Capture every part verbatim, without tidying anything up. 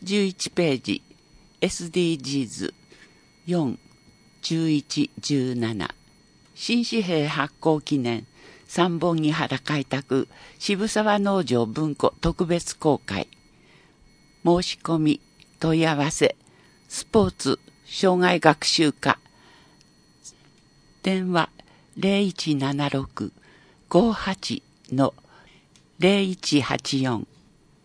じゅういちページ エスディージーズよん、じゅういち、じゅうなな新紙幣発行記念三本木原開拓渋沢農場文庫特別公開申し込み問い合わせスポーツ障害学習課電話 ゼロいちななろく ごはち ゼロいちはちよん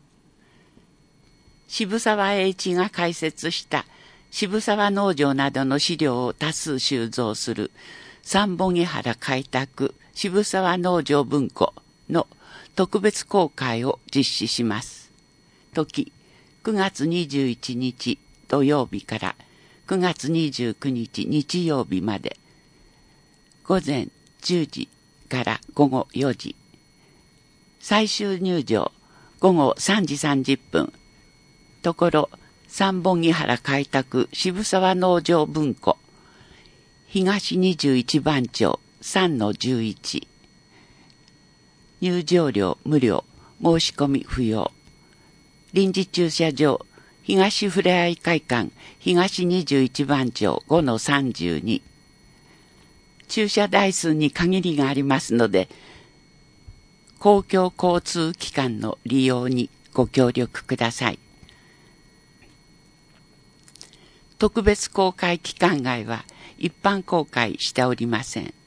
渋沢栄一が開設した渋沢農場などの資料を多数収蔵する三本木原開拓渋沢農場文庫の特別公開を実施します。時くがつにじゅういちにち土曜日からくがつにじゅうくにち日曜日まで午前じゅうじから午後よじ最終入場午後さんじさんじゅっぷんところ三本木原開拓渋沢農場文庫東にじゅういちばん町 さんのじゅういち 入場料無料申し込み不要臨時駐車場東ふれあい会館東にじゅういちばん町 ごのさんじゅうに 駐車台数に限りがありますので公共交通機関の利用にご協力ください。特別公開期間外は一般公開しておりません。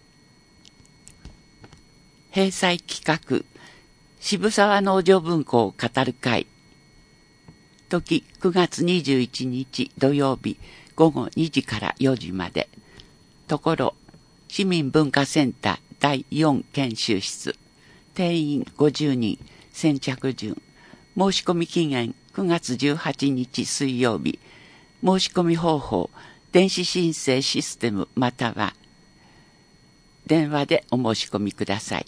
閉載企画渋沢農場文庫を語る会時くがつにじゅういちにち土曜日午後にじからよじまでところ市民文化センターだいよん研修室定員ごじゅうにん先着順申し込み期限くがつじゅうはちにち水曜日申し込み方法電子申請システムまたは電話でお申し込みください。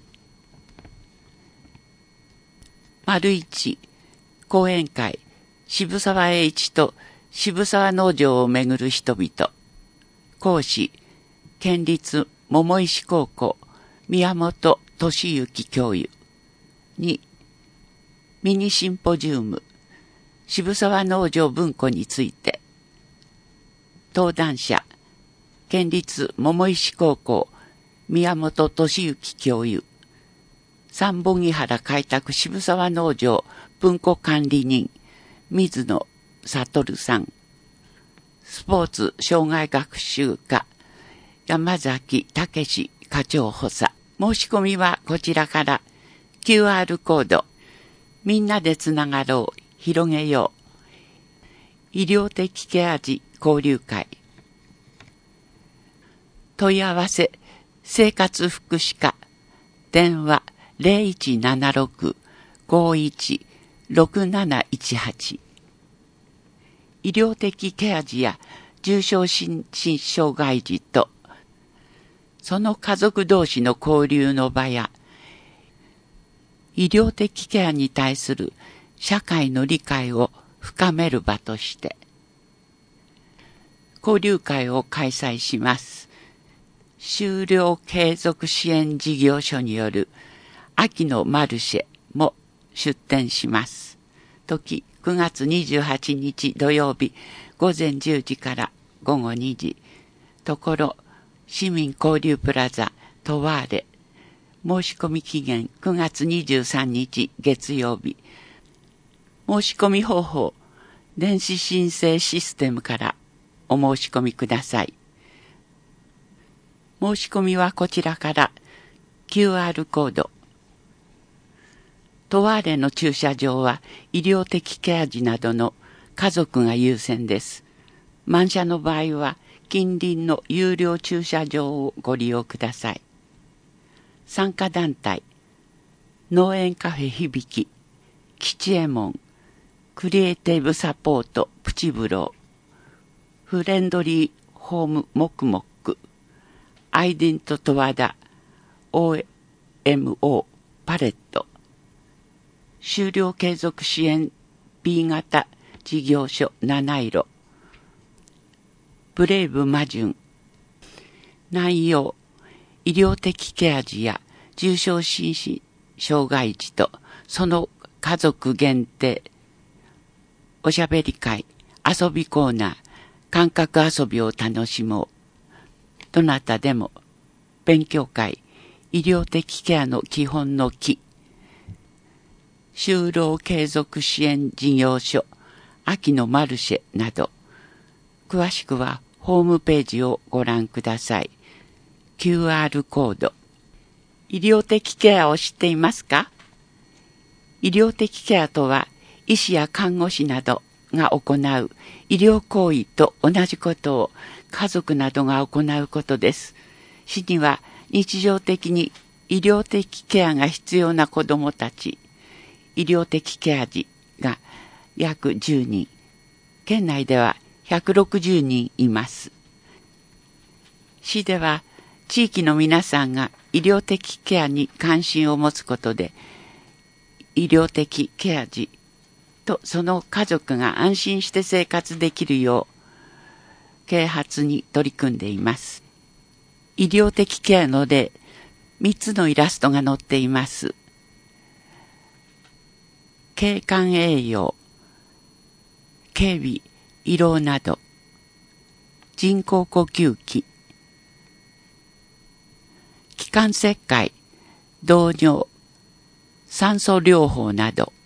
丸一講演会渋沢栄一と渋沢農場をめぐる人々講師県立桃石高校宮本俊之教諭にミニシンポジウム渋沢農場文庫について登壇者県立桃石高校宮本俊之教諭三本木原開拓渋沢農場文庫管理人水野悟さんスポーツ障害学習課山崎武史課長補佐申し込みはこちらから キューアール コードみんなでつながろう広げよう医療的ケア児交流会問い合わせ生活福祉課電話 ゼロいちななろく ごいち ろくなないちはち 医療的ケア児や重症心身障害児とその家族同士の交流の場や医療的ケアに対する社会の理解を深める場として交流会を開催します。就労継続支援事業所による秋のマルシェも出展します。時くがつにじゅうはちにち土曜日午前じゅうじから午後にじところ市民交流プラザトワーレ申し込み期限くがつにじゅうさんにち月曜日申し込み方法電子申請システムからお申し込みください。申し込みはこちらから キューアール コードトワーレの駐車場は医療的ケア児などの家族が優先です。満車の場合は近隣の有料駐車場をご利用ください。参加団体農園カフェ響吉右衛門クリエイティブサポートプチブローフレンドリーホームモクモクアイデントトワダ オーエムオー パレット就労継続支援 ビー 型事業所七色ブレイブマジュン内容医療的ケア児や重症心身障害児とその家族限定おしゃべり会、遊びコーナー、感覚遊びを楽しもう。どなたでも、勉強会、医療的ケアの基本の木、就労継続支援事業所、秋のマルシェなど、詳しくはホームページをご覧ください。キューアール コード。医療的ケアを知っていますか？医療的ケアとは、医師や看護師などが行う医療行為と同じことを家族などが行うことです。市には日常的に医療的ケアが必要な子どもたち、医療的ケア児が約じゅうにん、県内ではひゃくろくじゅうにんいます。市では地域の皆さんが医療的ケアに関心を持つことで、医療的ケア児とその家族が安心して生活できるよう啓発に取り組んでいます。医療的ケアの例、みっつのイラストが載っています。経管栄養、警備、胃ろうなど、人工呼吸器、気管切開、導尿、酸素療法など、